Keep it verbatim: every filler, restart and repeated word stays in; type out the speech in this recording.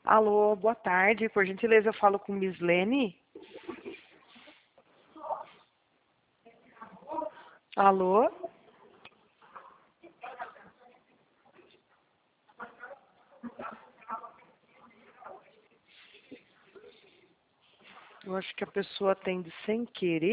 Alô, boa tarde. Por gentileza, eu falo com Miss Lene? Alô? Eu acho que a pessoa atende sem querer.